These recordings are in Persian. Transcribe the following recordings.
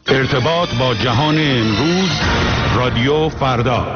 ارتباط با جهان امروز، رادیو فردا.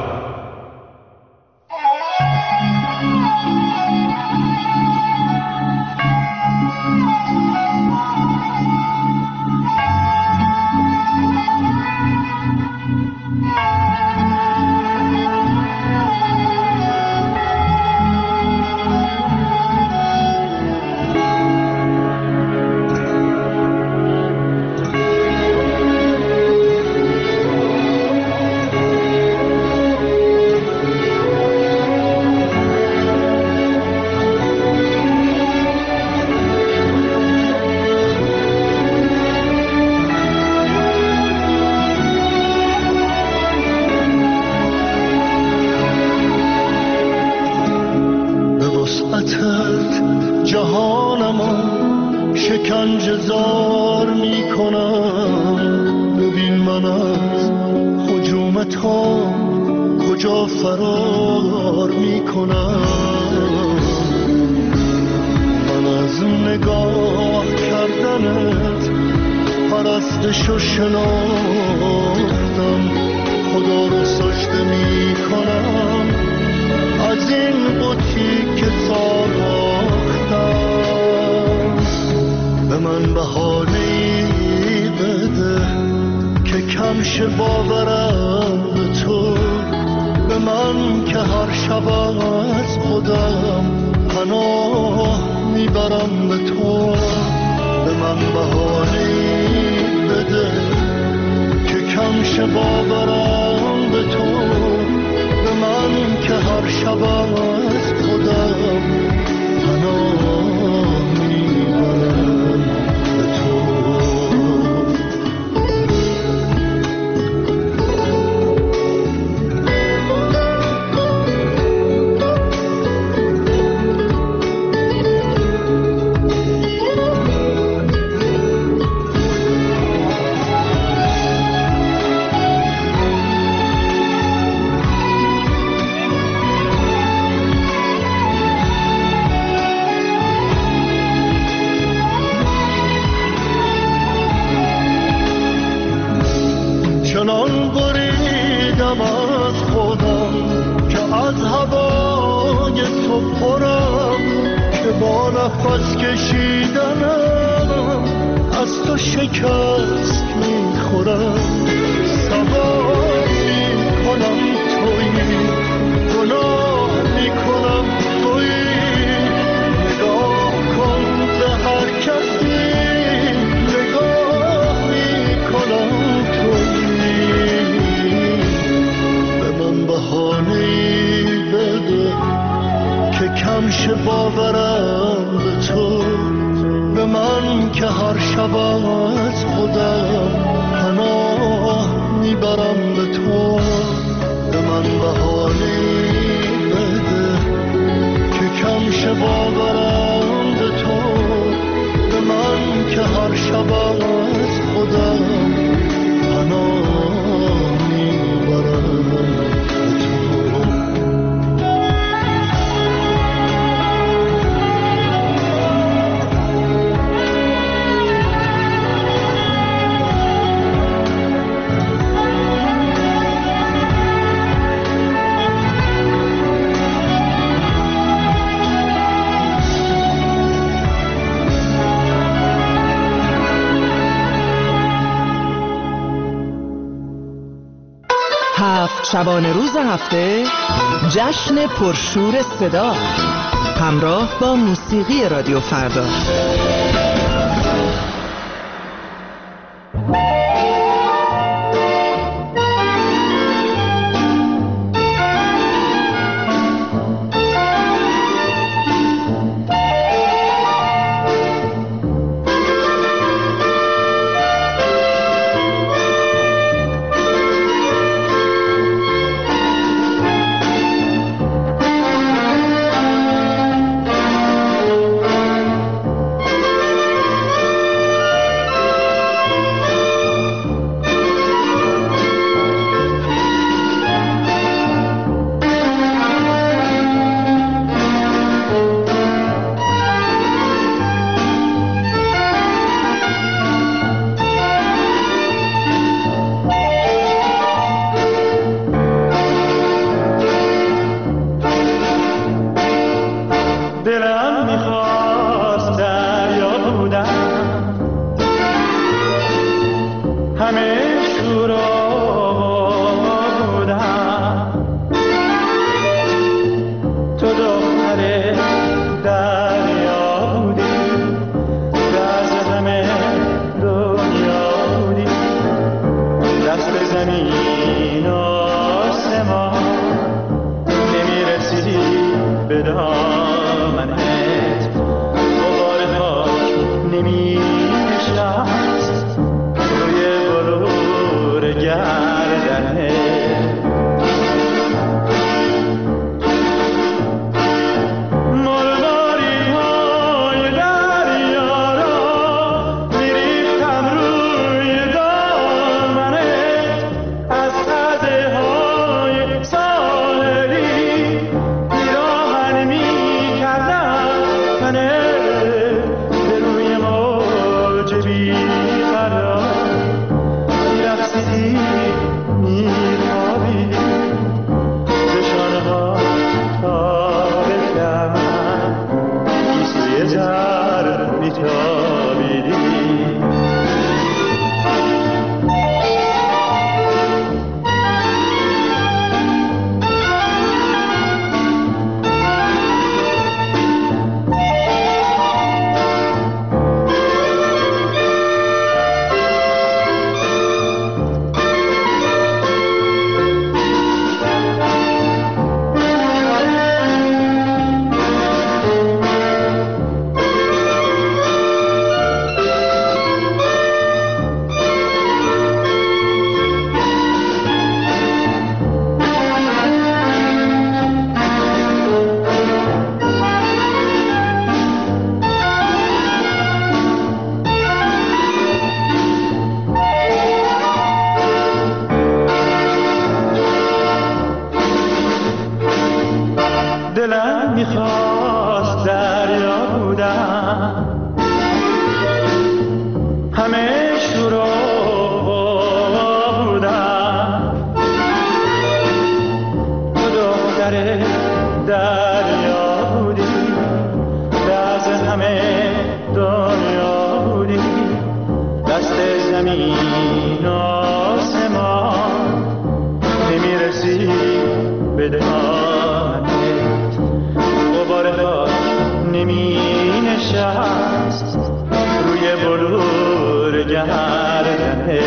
شبانه روز هفته جشن پرشور صدا همراه با موسیقی رادیو فردا. زمین آسمان نمیرسی به دامنت، غبار خاک نمینشست روی بلور گردنت. دلم میخواست دریا بودم، همه شورا بودم، تو دختر دریا بودی، راز همه دنیا بودی، دست زمین آسمان نمیرسی به دامنت، غبار خاک نمی نشست روی بلور گردنت.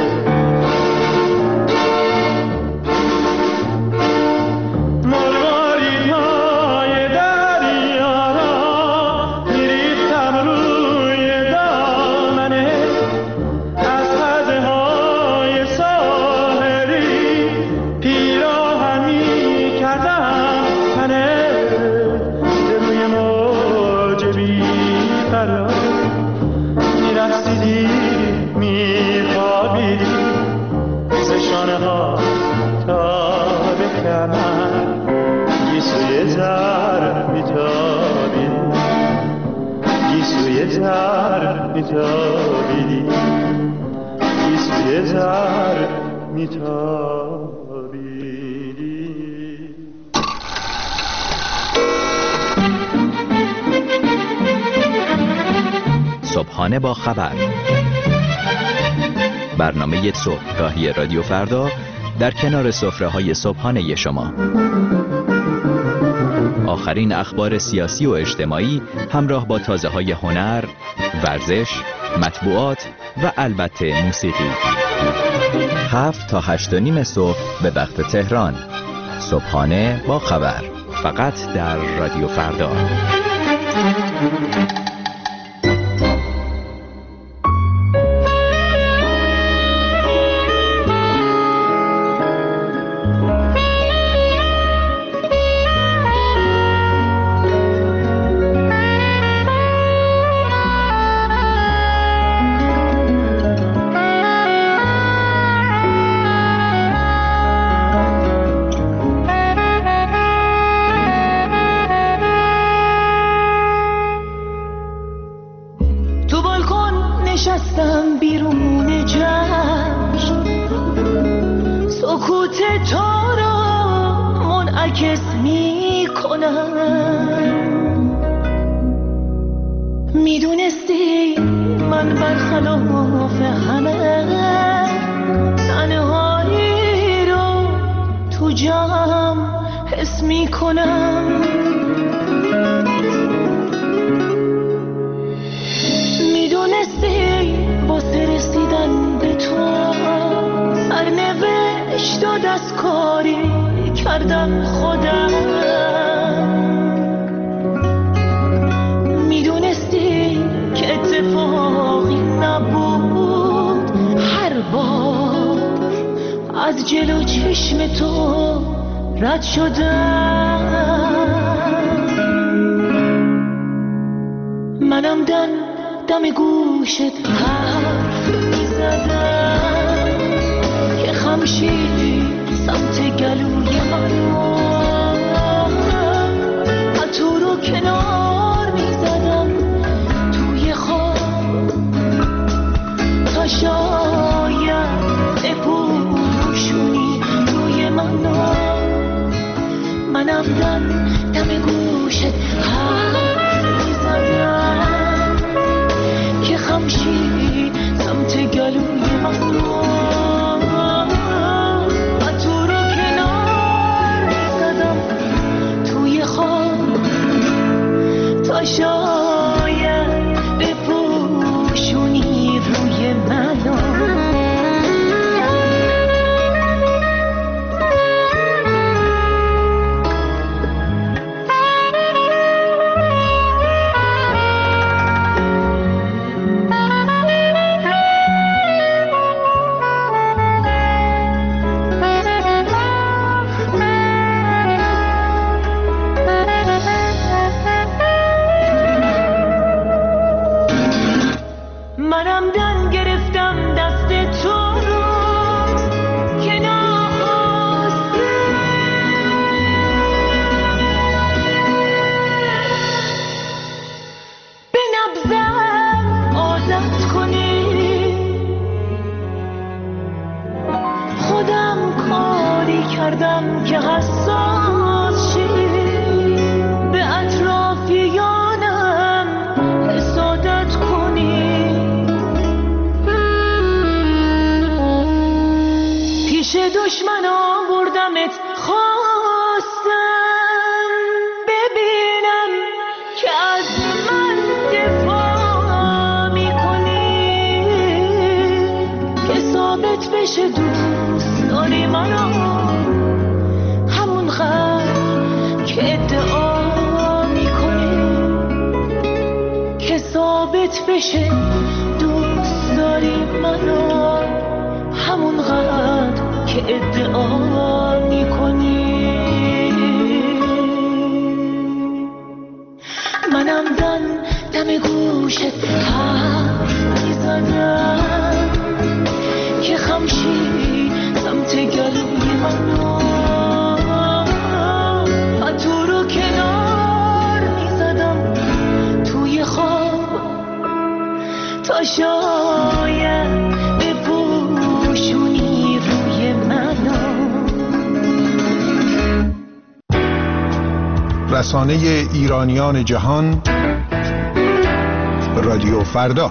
صبحانه با خبر، برنامه صبحگاهی رادیو فردا در کنار سفره‌های صبحانه شما. آخرین اخبار سیاسی و اجتماعی همراه با تازه‌های هنر، ورزش، مطبوعات و البته موسیقی. 7 تا 8:30 صبح به وقت تهران. صبحانه با خبر، فقط در رادیو فردا. دستکاری کردم خودم. میدونستی که اتفاقی نبود، هر بار از جلو چشم تو رد شدم. منم دم گوشت حرف میزدم که خمشی سمت گلوی من تو رو کنار میزدم توی خواب تا شاید بپوشونی روی منم دم گوشت حرف میزدم که خمشی سمت گلوی من شاید بپوشونی روی منو. دشمن آوردمت خواستم ببینم که از من دفاع میکنی، که ثابت بشه دوست داری منو همون قدر که ادعا میکنی، که ثابت بشه دوست داری منو همون قدر که ادعا میکنی. منم دم گوشت حرف میزدم که خمشی سمت گلوی منو تو رو کنار میزدم توی خواب تا شاید بپوشونی روی منو. رسانه ایرانیان جهان، رادیو فردا.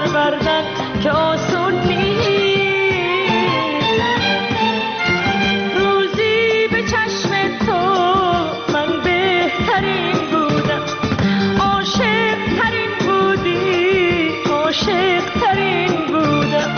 پروردن که آسون نیست. روزی به چشم تو من بهترین بودم، عاشق ترین بودی، عاشق ترین بودم.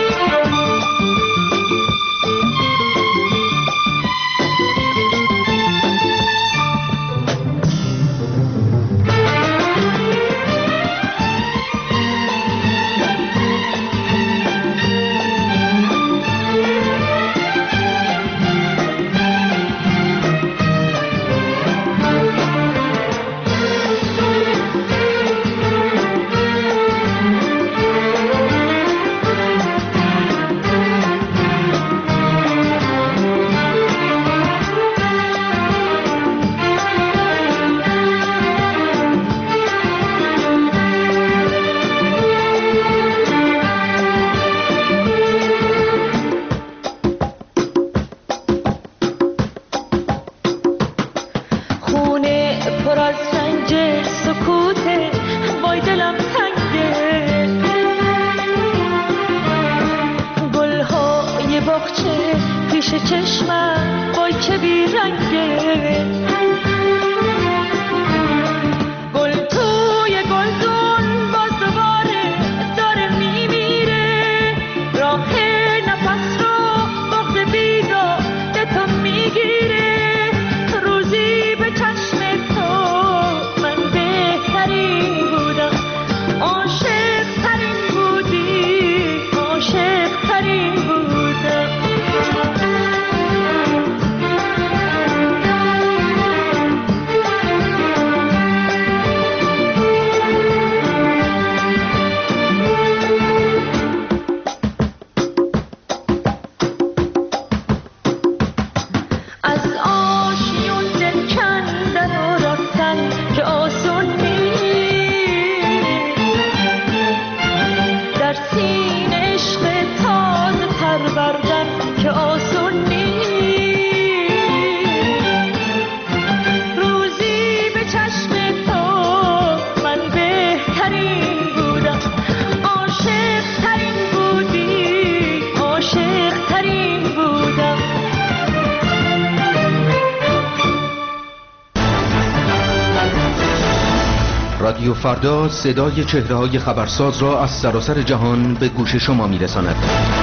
رادیو فردا صدای چهره‌های خبرساز را از سراسر جهان به گوش شما می‌رساند.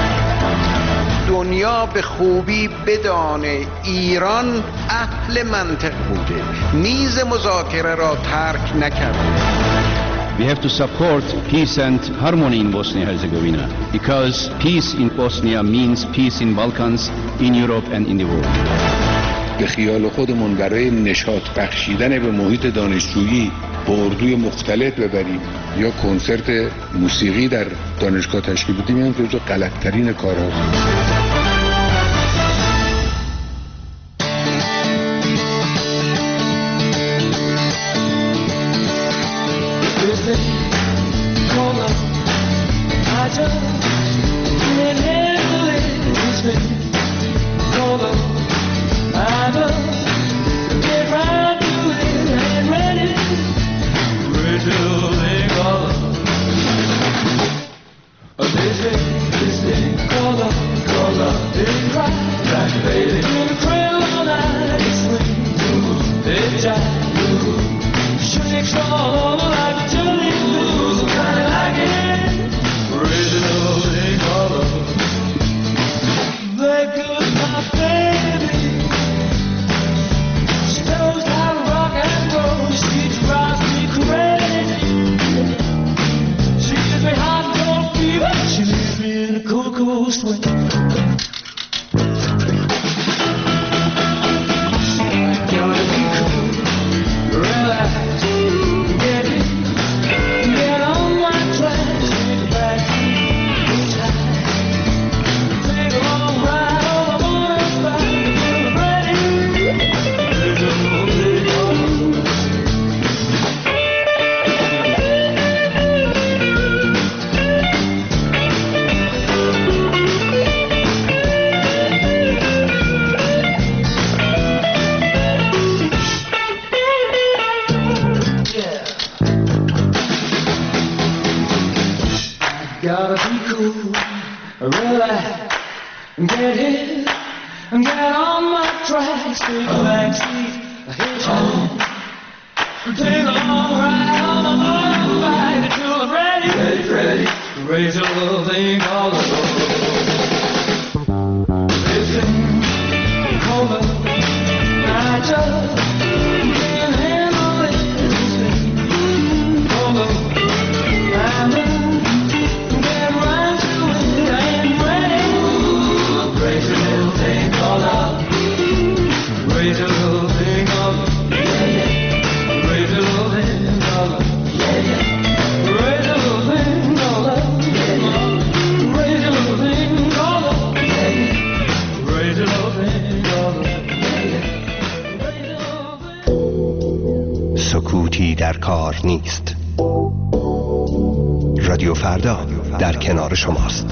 دنیا به خوبی بدانه ایران اهل منطق بوده، میز مذاکره را ترک نکرده. We have to support peace and harmony in Bosnia-Herzegovina because peace in Bosnia means peace in Balkans, in Europe and in the world. به خیال خودمون برای نشاط بخشیدن به محیط دانشجویی اردوی مختلط ببریم یا کنسرت موسیقی در دانشگاه تشکیل بدیم، این جزو غلط‌ترین کارهاست. Gotta be cool, relax, get hit, get on my tracks, take a backseat, hitchhike, take a long ride on the motorbike until I'm ready, raise a little thing called a road. This thing called a night job, can't handle it. This thing called a night job. سکوتی در کار نیست. رادیو فردا در کنار شماست.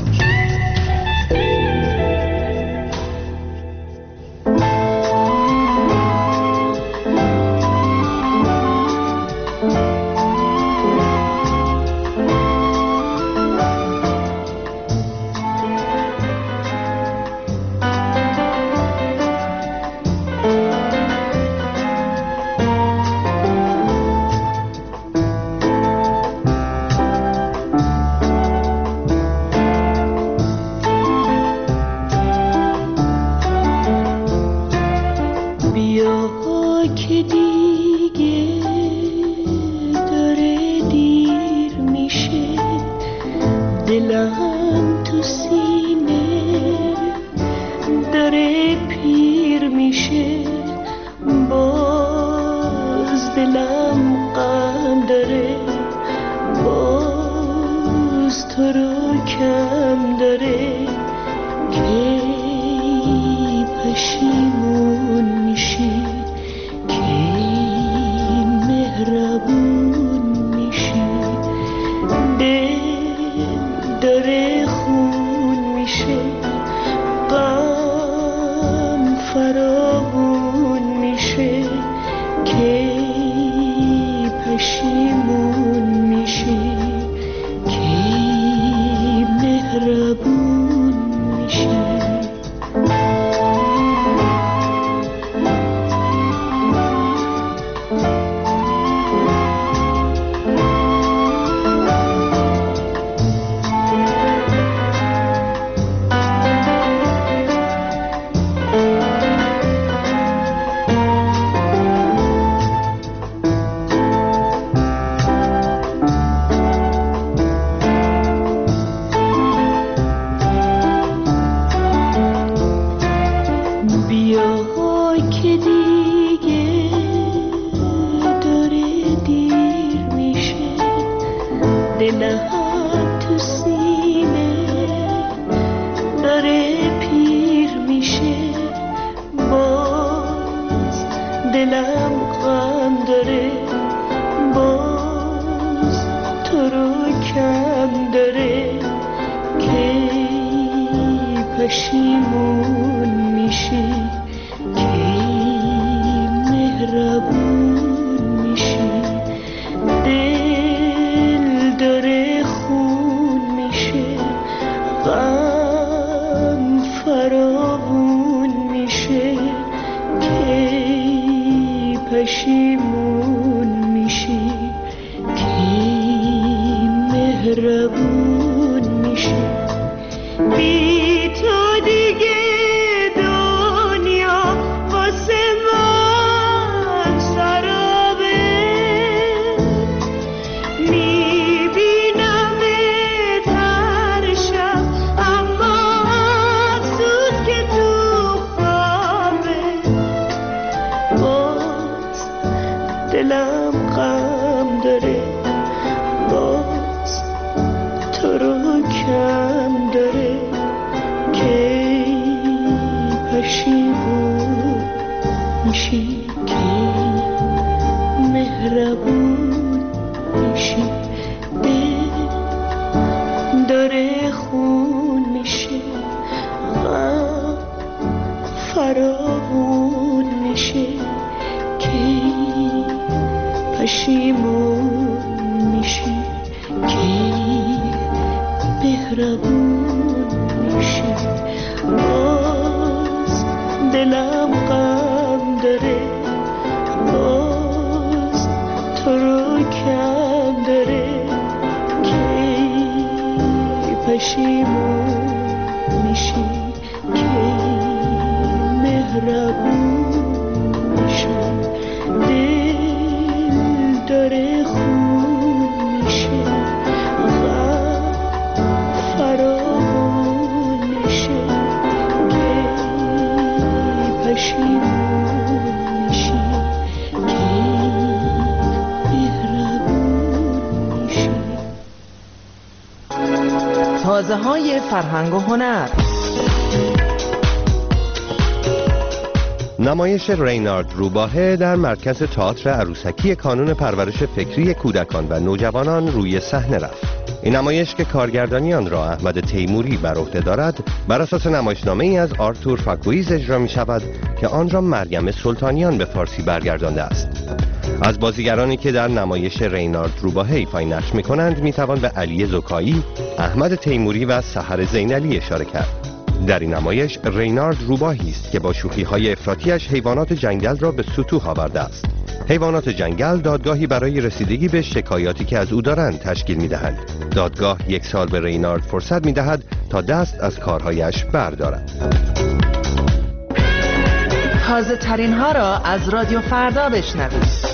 مهربون میشی. باز دلم غم داره، باز تو رو کم داره، کی پشیمون میشی، کی مهربون میشی. دل داره خون میشه، غم فراوون میشه، کی پشیمون میشی، کی مهربون میشی. تازه های فرهنگ و هنر. نمایش رینارد روباهه در مرکز تئاتر عروسکی کانون پرورش فکری کودکان و نوجوانان روی صحنه رفت. این نمایش که کارگردانی آن را احمد تیموری بر عهده دارد، بر اساس نمایشنامه ای از آرتور فاکویز اجرا می شود که آن را مریم سلطانیان به فارسی برگردانده است. از بازیگرانی که در نمایش رینارد روباهه ایفای نقش می کنند می توان به علی زکایی، احمد تیموری و سحر زینالی اشاره کرد. در این نمایش رینارد روباهی است که با شوخی‌های افراطیش حیوانات جنگل را به سطوح آورده است. حیوانات جنگل دادگاهی برای رسیدگی به شکایاتی که از او دارند تشکیل می‌دهند. دادگاه 1 سال به رینارد فرصت می‌دهد تا دست از کارهایش بردارد. تازه ترین ها را از رادیو فردا بشنوید.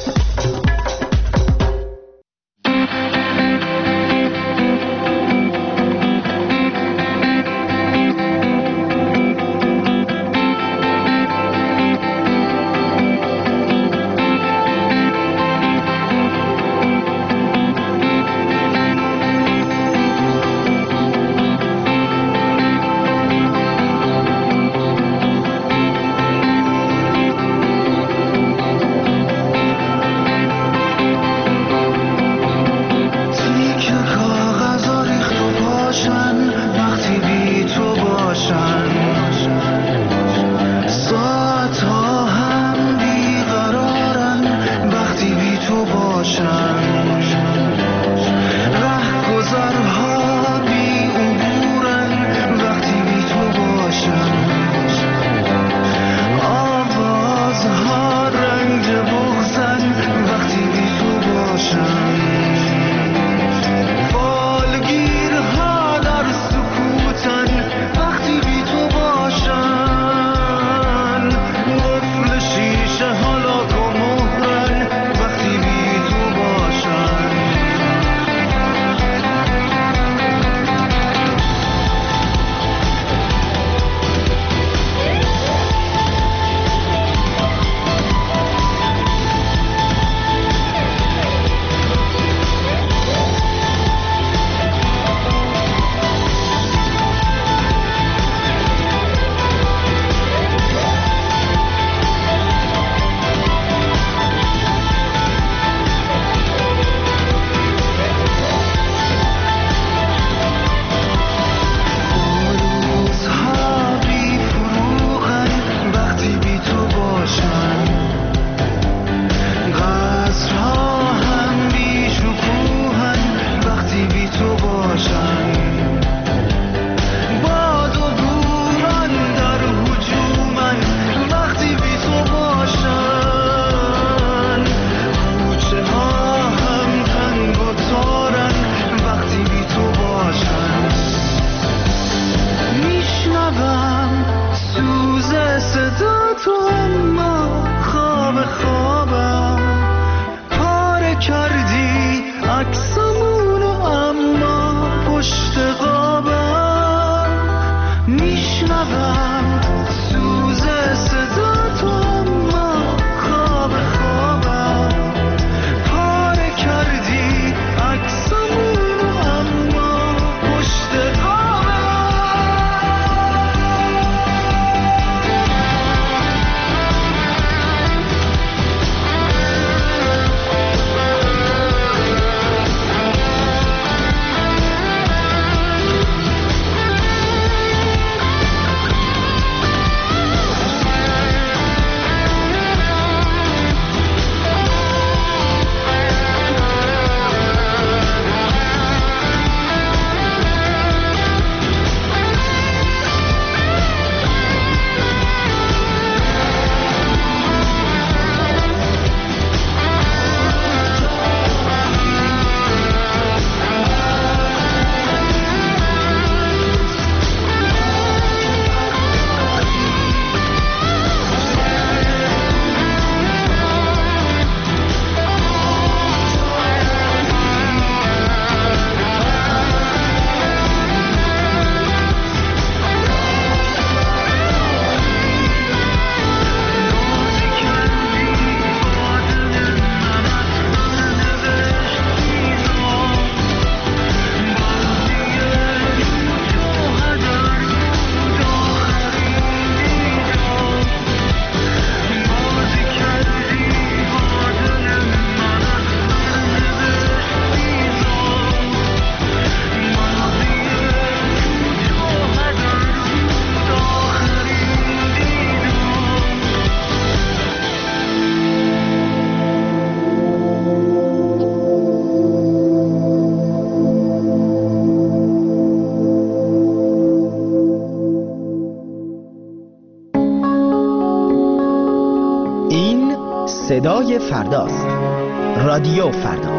صدای فرداست. رادیو فردا.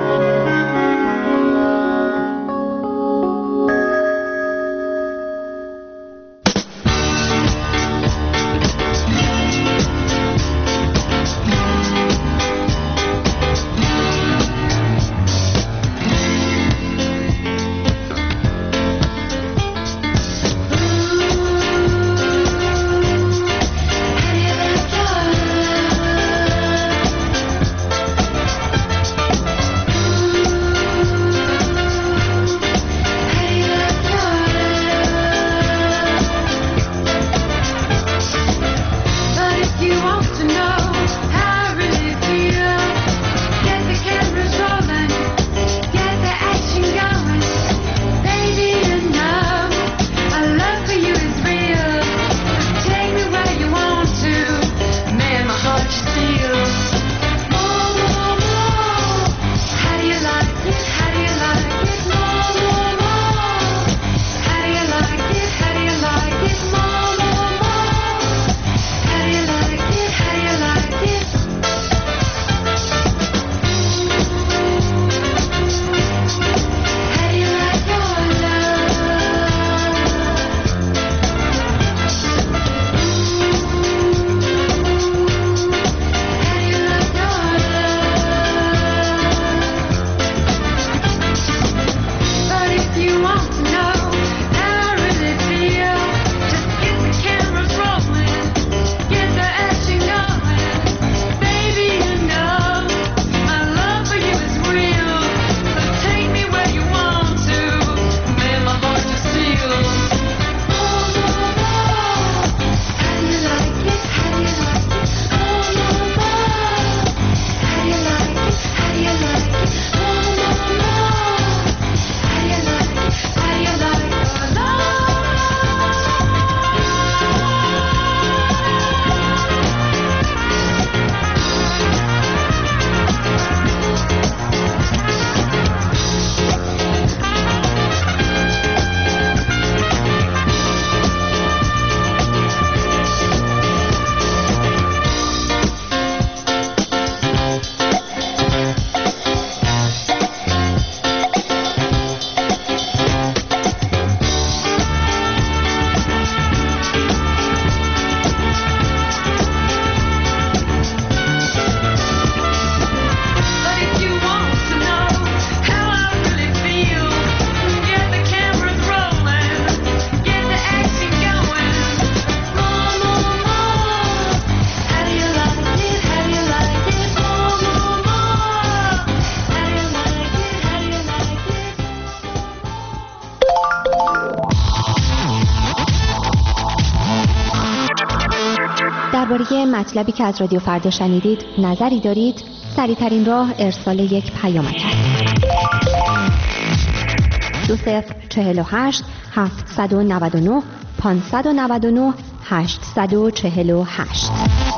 درباره مطلبی که از رادیو فردا شنیدید نظری دارید؟ سریع‌ترین راه ارسال یک پیامک است. 2048 799 599 848.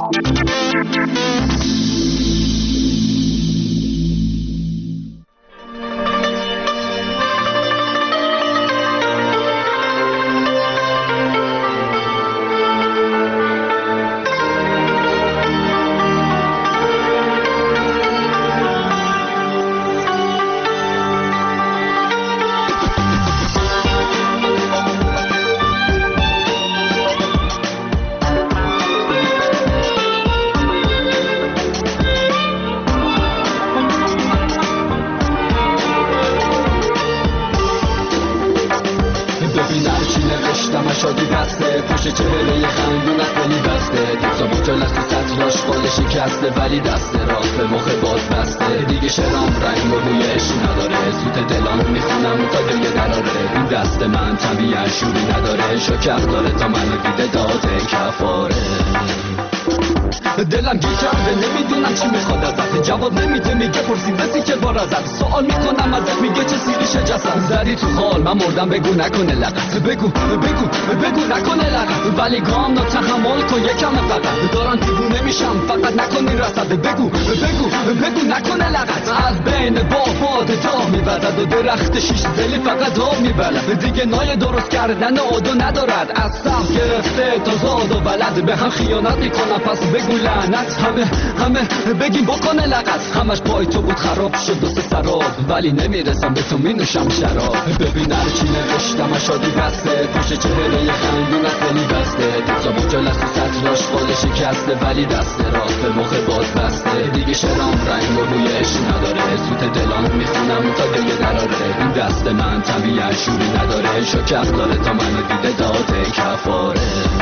دلم گیر کرده نمیدونم چی میخواد ازت، جواب نمیده میگه پرسید بسی که بار ازت، سوال میکنم ازت میگه چه سیریشه جسد، زدی تو خال من مردم بگو نکنه لغت، بگو بگو بگو نکنه لغت، ولی گام نا تحمل کن یکم فقط، دارن دیوونه میشم فقط نکنی رسد، بگو بگو بگو نکنه لغت، از بین بافاد تا میبرد و درخت شیش دلی فقط آب میبرد، دیگه نای درست کردن عادو ندارد، از سب گرفته تا زاد و بلد به هم خیانت میکنم، پس بگو بگو لعنت، همه بگیم بکنه لغت. همش پای تو بود خراب شد و سراب، ولی نمیرسم به تو مینوشم شراب. ببین هر چی نوشتم شادی بسته، پشت چهره خندون از دلی بسته. تزابو جلس و سطراش فال شکسته، ولی دست راست به مخ باز بسته. دیگه شرام رنگ و بوی عشق نداره، سوت دلان میخونم تا دیگه دراره. این دست من طبیعت شوری نداره، شکست داره تا منو دیده داده کفاره.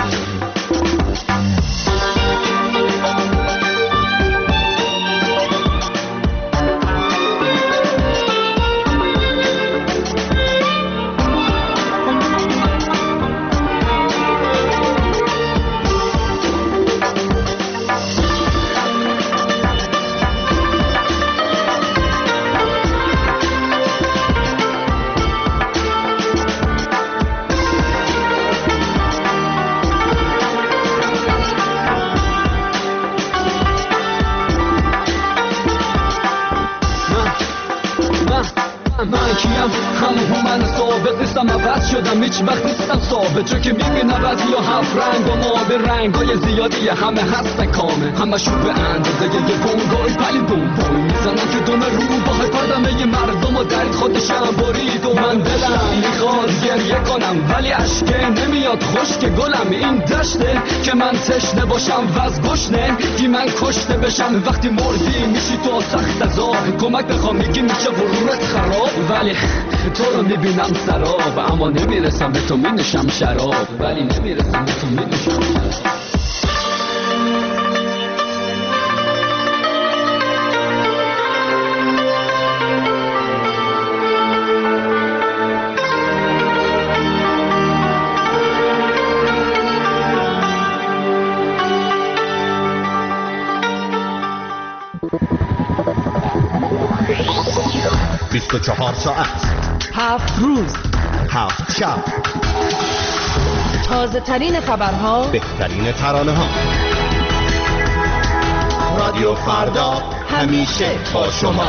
من کیم؟ همون من ثابت نیستم، عوض شدم هیچ وقت نیستم ثابت. چون که میبینم بعضی ها هفت رنگ و ما به رنگای زیادی همه هستن کامه. همشون به اندازه یه بونگای ولی بوم میزنن که دوم رو باه پردمه یه مردم و درد خودشم برید. و من دلم میخواد گریه کنم ولی عشقه نمیاد خشک گلم. این دشته که من تشنه باشم و از گشنه گی من کشته بشم. وقتی مردی میشی تو سخت عذاب، کمک بخوام میگی میشه ورورت خراب. ولی تو رو میبینم سراب، اما نمیرسم به تو مینوشم شراب. ولی نمیرسم به تو مینوشم شراب. بیست و 24 ساعت، 7 روز، 7 شب، تازه ترین خبرها، بهترین ترانه ها. رادیو فردا همیشه با شما.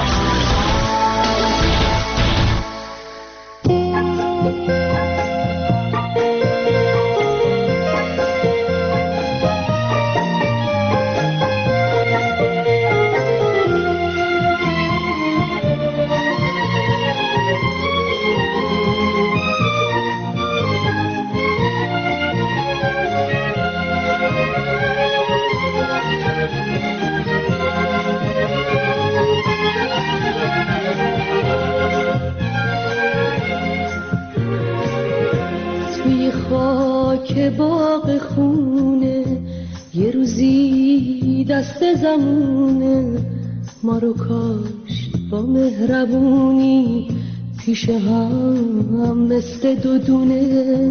باغ خونه یه روزی دست زمونه، ما رو کاش با مهربونی پیش هم مثل دو دونه.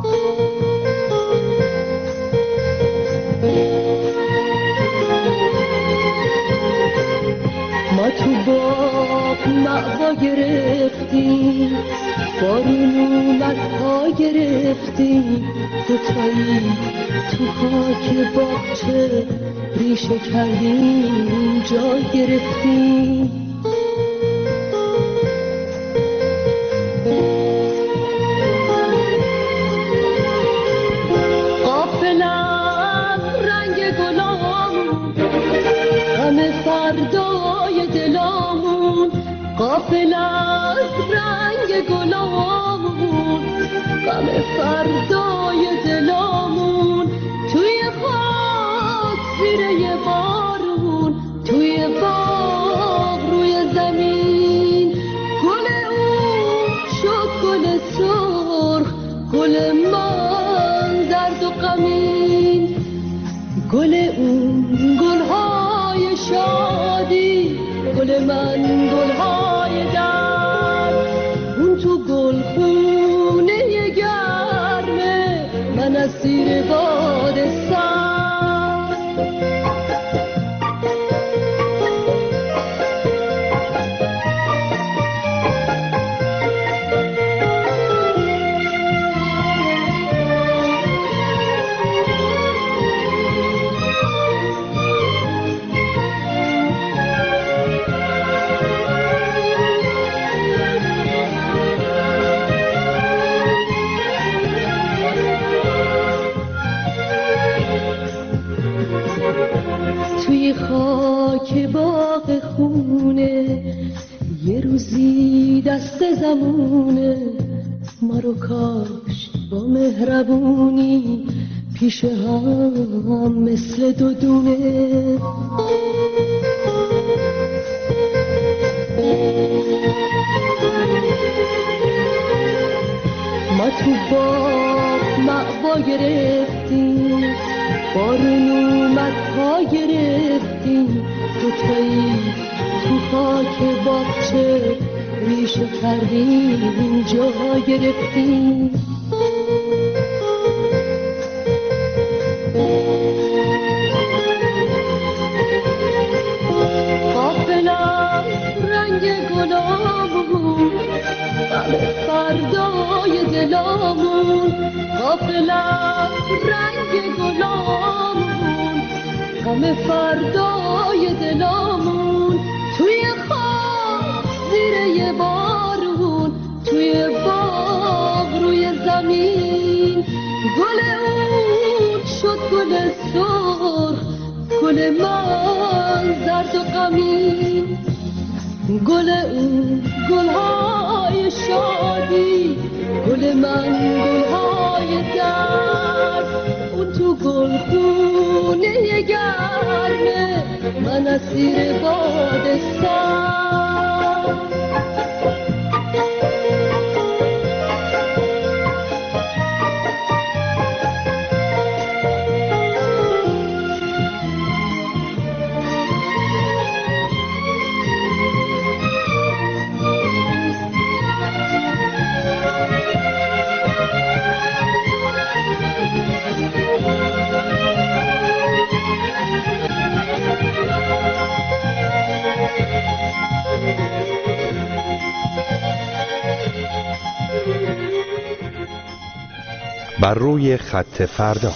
ما تو باغ مأوا گرفتیم، بارون اومد پا گرفتیم، دوتایی تو خاک باغچه ریشه کردیم جا گرفتیم. غافل از رنگ گلامون، غم فردای دلامون، غافل از رنگ گلامون، غم فردای دلامون، توی خاک زیر یه بارون، توی باغ روی زمین، گل اون شد گل سرخ، گل من درد و غمین، گل اون گلهای شادی، گل من گلهای درد، اون تو گل خونه گرمه، من اسیر باد سرد. تو کاش با مهربونی پیش هم مثل دو دونه ما تو باغ معوا گرفتیم بارون اومد پا گرفتیم دوتایی تو خاک باغچه ریشه کردیم جا گرفتیم غافلم رنگ گلامون غم فردای دلامون غافلم رنگ گلامون غم فردای دلامون توی خواب زیر یه بارون توی باغ روی زمین گل اون شد گل سرخ گل من زرد و غمین گل اون گلهای شادی گل من گلهای درد اون تو گلخونه گرمه من اسیر باد سرد بر روی خط فردا.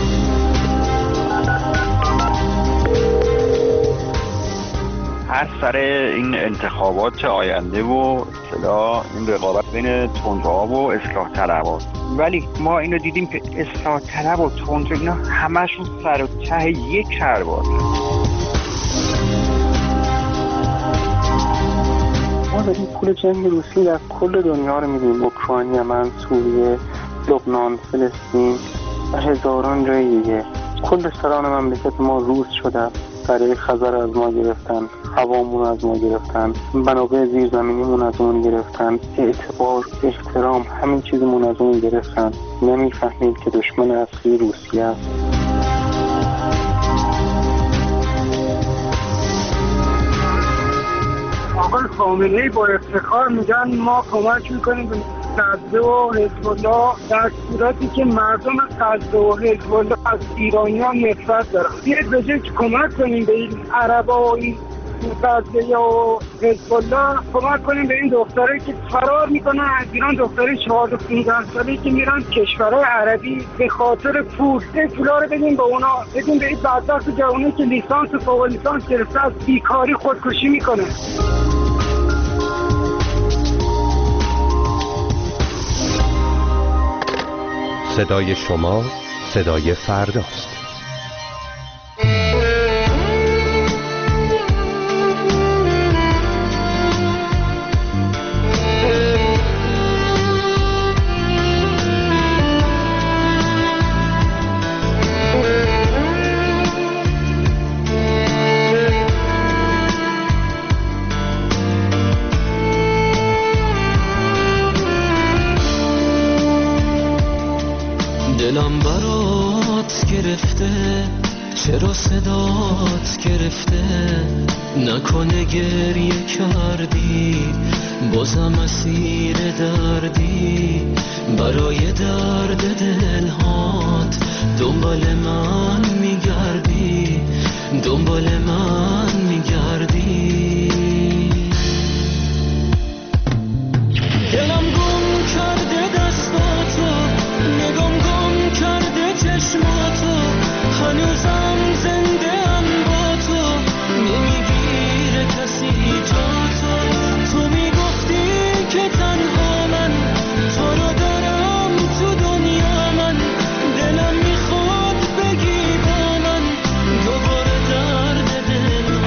هر سر این انتخابات آینده و اصطلاح این رقابت بین تندروها و اصلاح طلبها، ولی ما اینو دیدیم که اصلاح طلب و تندرو اینا همشون سر و ته یک کرباس. ما داریم پول جنگ روسی در کل دنیا رو می‌بینیم، اوکراین، یمن، سوریه، لبنان، فلسطین و هزاران جای دیگه. کل سران مملکت ما روز شده، برای خزر از ما گرفتن، هوامون از ما گرفتن، منابع زیرزمینیمون از اون گرفتن، اعتبار، احترام، همین چیزمون از اون گرفتن. نمیفهمیم که دشمن اصلی روسیه است. آقای خامنه‌ای با افتخار میگن ما کمک میکنیم به غزه و حزب الله، در صورتی که مردم غزه و حزب الله از ایرانیان نفرت دارن. بیاید به جای که کمک کنیم به این عربا و این غزه و حزب الله، کمک کنیم به این دخترایی که فرار میکنن از ایران، دخترای 14-15 ساله‌ای که میرن کشورهای عربی به خاطر پول. این پولا رو بدیم به اونا، بدیم به این بدبخت جوانی که لیسانس و فوق لیسانس گرفته از بیکاری خودکشی میکنه. صدای شما صدای فرداست. دلم برات گرفته، چرا صدات گرفته؟ نکنه گریه کردی، بازم اسیر دردی، برای درد دلهات دنبال من میگردی، دنبال من میگردی. دلم گم کرده دستاتو، نگام گم کرده چشماتو، هنوزم زنده ام با تو، نمیگیره کسی جاتو. تو میگفتی که تنها من تو رو دارم تو دنیا، من دلم میخواد بگی با من دوباره درد دل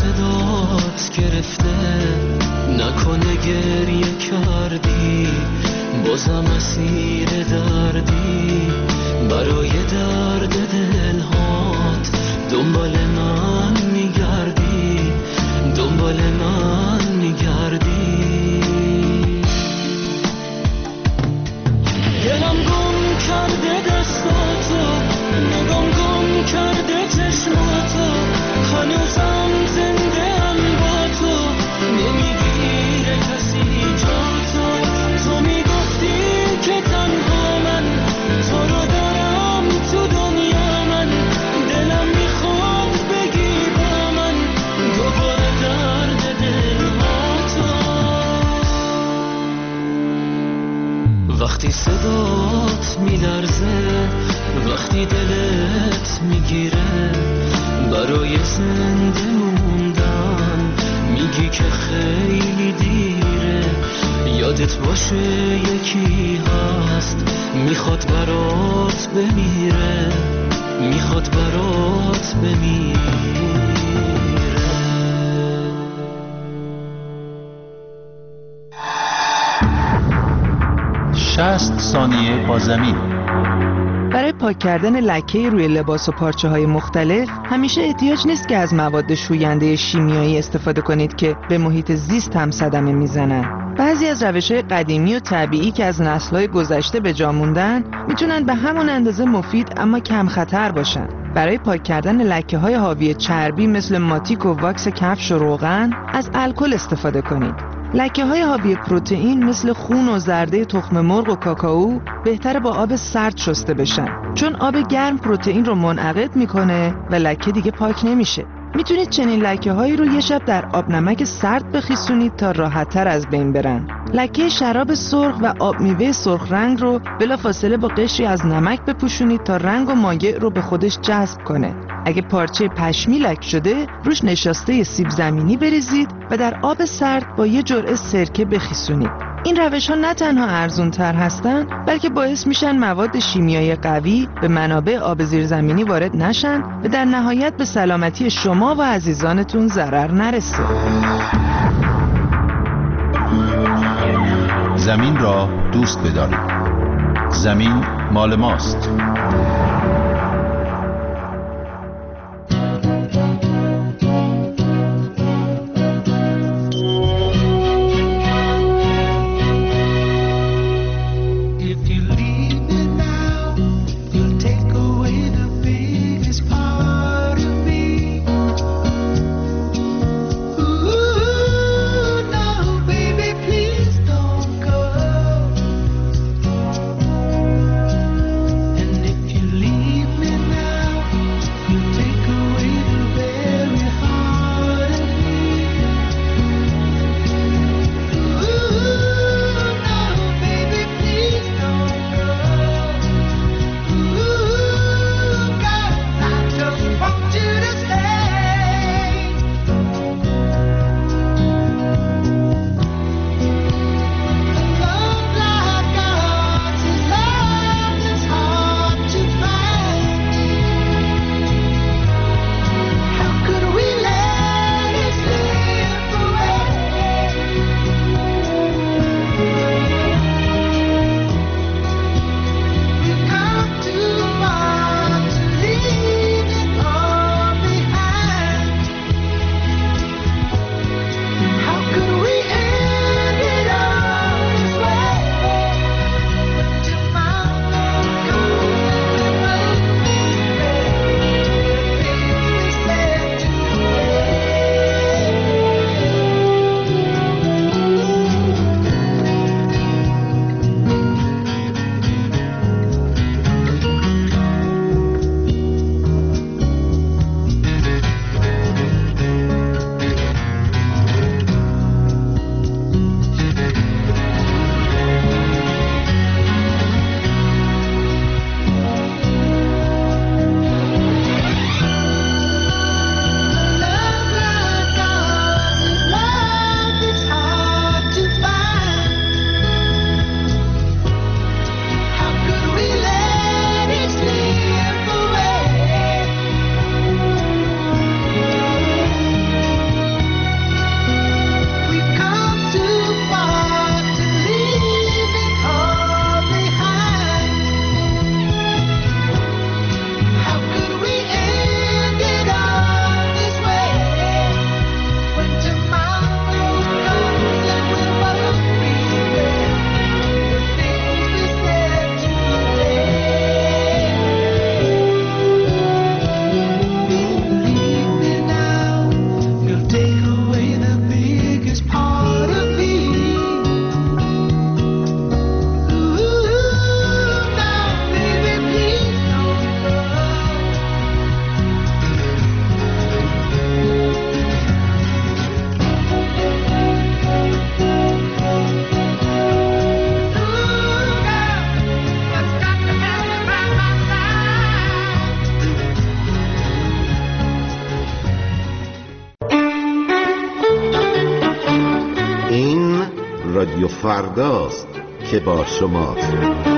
صدات گرفته نکنه گریه کردی بازم اسیر دردی برای درد دلهات دنبال من میگردی دنبال من میگردی دلم گم کرده دستاتو نگام گم کرده چشماتو هنوزم زنده ام با تو نمیگیره کسی جاتو تو میگفتی که تنها من تو رو دارم تو دنیا من دلم میخواد بگی با من دوباره درد دلهاتو وقتی صدات میلرزه وقتی دلت میگیره برای زنده موندن میگی که خیلی دیره یادت باشه یکی هست میخواد برات بمیره میخواد برات بمیره 60 ثانیه با زمین. برای پاک کردن لکه روی لباس و پارچه های مختلف همیشه احتیاج نیست که از مواد شوینده شیمیایی استفاده کنید که به محیط زیست هم صدمه میزنن. بعضی از روش‌های قدیمی و طبیعی که از نسل‌های گذشته به جا موندن میتونن به همون اندازه مفید اما کم خطر باشن. برای پاک کردن لکه‌های حاوی چربی مثل ماتیک و واکس کفش و روغن از الکل استفاده کنید. لکه‌های حاوی پروتئین مثل خون و زرده تخم مرغ و کاکائو بهتره با آب سرد شسته بشن چون آب گرم پروتئین رو منعقد میکنه و لکه دیگه پاک نمیشه. میتونید چنین لکه‌هایی رو یه شب در آب نمک سرد بخیسونید تا راحت‌تر از بین برن. لکه شراب سرخ و آب میوه سرخ رنگ رو بلافاصله با قشری از نمک بپوشونید تا رنگ و مایع رو به خودش جذب کنه. اگه پارچه پشمی لک شده روش نشاسته سیب زمینی بریزید و در آب سرد با یه جرعه سرکه بخیسونید. این روش‌ها نه تنها ارزان‌تر هستن بلکه باعث میشن مواد شیمیایی قوی به منابع آب زیرزمینی وارد نشن و در نهایت به سلامتی شما و عزیزانتون ضرر نرسه. زمین را دوست بدارید. زمین مال ماست. رادیو فرداست که با شماست.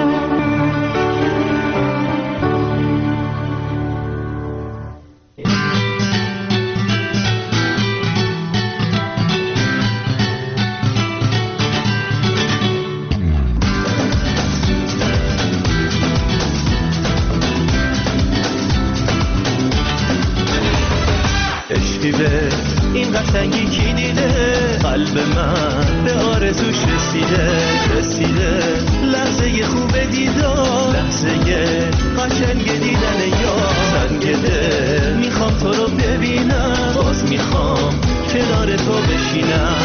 این قشنگی کی دیده قلب من به آرزوش رسیده لحظه خوب دیدار لحظه قشنگ دیدن یار سنگ دل میخوام تو رو ببینم باز میخوام کنار تو بشینم